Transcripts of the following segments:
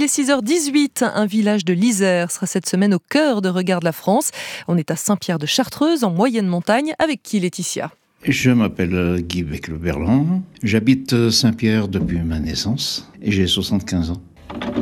Il est 6h18. Un village de l'Isère sera cette semaine au cœur de Regarde la France. On est à Saint-Pierre-de-Chartreuse, en moyenne montagne. Avec qui, Laetitia ? Je m'appelle Guy Becleberlan. J'habite Saint-Pierre depuis ma naissance et j'ai 75 ans.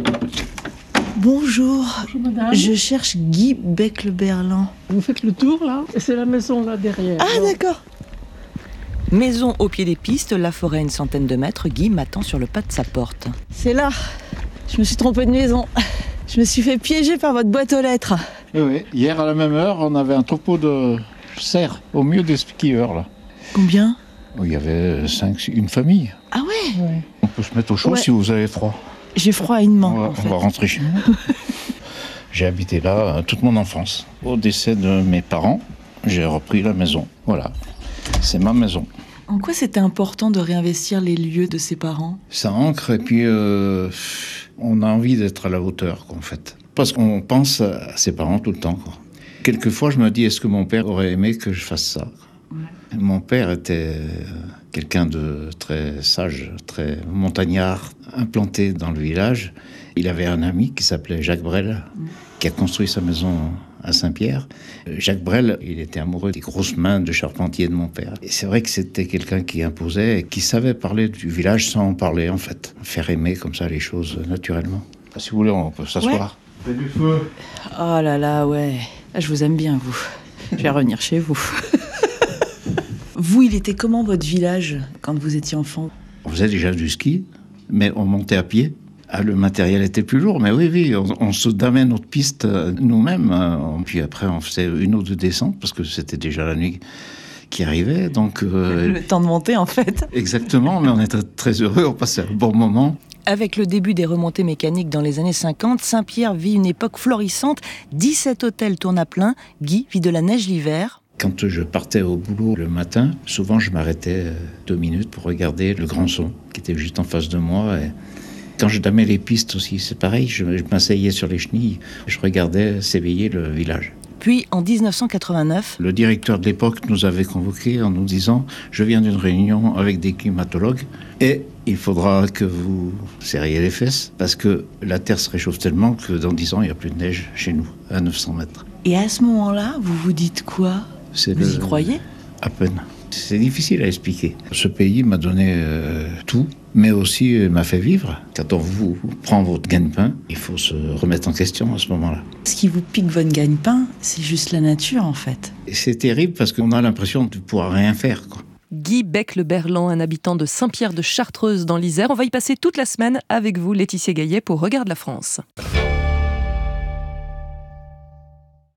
Bonjour, madame. Je cherche Guy Becleberlan. Vous faites le tour là, et c'est la maison là derrière. Ah d'accord. Maison au pied des pistes, la forêt à une centaine de mètres, Guy m'attend sur le pas de sa porte. C'est là. Je me suis trompée de maison. Je me suis fait piéger par votre boîte aux lettres. Oui, hier à la même heure, on avait un troupeau de cerfs au milieu des skieurs là. Combien ? Il y avait une famille. Ah ouais, On peut se mettre au chaud si vous avez froid. J'ai froid à une main. On va rentrer chez nous. J'ai habité là toute mon enfance. Au décès de mes parents, j'ai repris la maison. Voilà, c'est ma maison. En quoi c'était important de réinvestir les lieux de ses parents ? Ça ancre et puis on a envie d'être à la hauteur, en fait. Parce qu'on pense à ses parents tout le temps, quoi. Quelquefois, je me dis, est-ce que mon père aurait aimé que je fasse ça ? Mon père était quelqu'un de très sage, très montagnard, implanté dans le village. Il avait un ami qui s'appelait Jacques Brel, qui a construit sa maison à Saint-Pierre. Jacques Brel, il était amoureux des grosses mains de charpentier de mon père. Et c'est vrai que c'était quelqu'un qui imposait et qui savait parler du village sans en parler, en fait. Faire aimer comme ça les choses naturellement. Si vous voulez, on peut s'asseoir. Ouais. Du feu. Oh là là, ouais. Là, je vous aime bien, vous. Je vais revenir chez vous. Vous, il était comment votre village quand vous étiez enfant ? On faisait déjà du ski, mais on montait à pied. Ah, le matériel était plus lourd, mais oui, on se damait notre piste nous-mêmes. Puis après, on faisait une ou deux descentes, parce que c'était déjà la nuit qui arrivait. Donc, le temps de monter, en fait. Exactement, mais on était très heureux, on passait un bon moment. Avec le début des remontées mécaniques dans les années 50, Saint-Pierre vit une époque florissante. 17 hôtels tournent à plein. Guy vit de la neige l'hiver. Quand je partais au boulot le matin, souvent je m'arrêtais 2 minutes pour regarder le Grand Son, qui était juste en face de moi. Et quand je damais les pistes aussi, c'est pareil, je m'asseyais sur les chenilles, je regardais s'éveiller le village. Puis, en 1989... Le directeur de l'époque nous avait convoqués en nous disant « Je viens d'une réunion avec des climatologues et il faudra que vous serriez les fesses parce que la terre se réchauffe tellement que dans 10 ans, il n'y a plus de neige chez nous, à 900 mètres. » Et à ce moment-là, vous vous dites quoi ? Vous y croyez ? À peine. C'est difficile à expliquer. Ce pays m'a donné tout, mais aussi m'a fait vivre. Quand on vous prend votre gagne-pain, il faut se remettre en question à ce moment-là. Ce qui vous pique votre gagne-pain, c'est juste la nature, en fait. Et c'est terrible parce qu'on a l'impression de pouvoir rien faire, quoi. Guy Becleberlan, un habitant de Saint-Pierre-de-Chartreuse dans l'Isère. On va y passer toute la semaine avec vous, Laetitia Gaillet, pour Regarde la France.